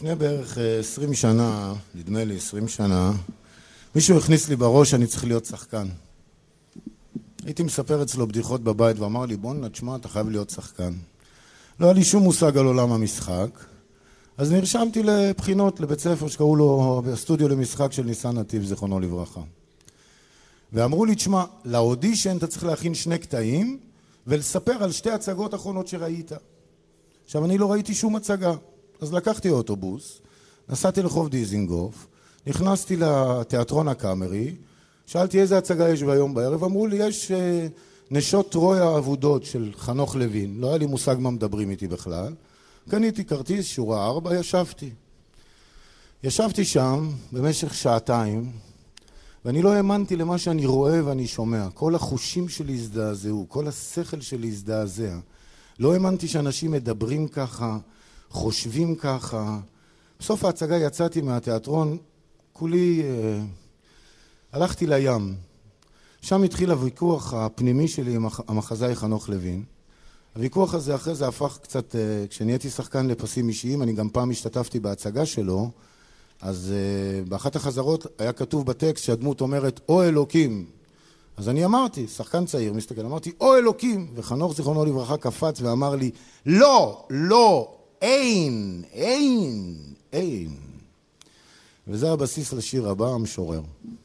לפני בערך 20 שנה, נדמה לי 20 שנה, מישהו הכניס לי בראש שאני צריך להיות שחקן. הייתי מספר אצלו בדיחות בבית ואמר לי, בוא נשמע, אתה חייב להיות שחקן. לא היה לי שום מושג על עולם המשחק, אז נרשמתי לבחינות לבית ספר שקראו לו בסטודיו למשחק של ניסן נתיב, זיכרונו לברכה. ואמרו לי, תשמע, לאודישן אתה צריך להכין 2 קטעים ולספר על 2 הצגות אחרונות שראית. עכשיו, אני לא ראיתי שום הצגה. אז לקחתי אוטובוס, נסעתי לחוב דיזינגוף, נכנסתי לתיאטרון הקאמרי, שאלתי איזה הצגה יש ביום בערב, אמרו לי, יש נשות טרויה האבודות של חנוך לוין, לא היה לי מושג מה מדברים איתי בכלל, קניתי כרטיס, שורה 4, ישבתי שם במשך 2 שעתיים, ואני לא האמנתי למה שאני רואה ואני שומע, כל החושים שלי הזדעזעו, כל השכל שלי הזדעזע, לא האמנתי שאנשים מדברים ככה, חושבים ככה. בסוף ההצגה יצאתי מהתיאטרון, כולי הלכתי לים. שם התחיל הוויכוח הפנימי שלי עם המחזאי חנוך לוין. הוויכוח הזה אחרי זה הפך קצת, כשנהייתי שחקן לפסים אישיים, אני גם פעם השתתפתי בהצגה שלו, אז באחת החזרות היה כתוב בטקסט שהדמות אומרת, או אלוקים. אז אני אמרתי, שחקן צעיר, מסתכל, אמרתי, או אלוקים, וחנוך זיכרונו לברכה קפץ ואמר לי, לא, לא, אין, אין, אין. וזה הבסיס לשיר הבא, המשורר.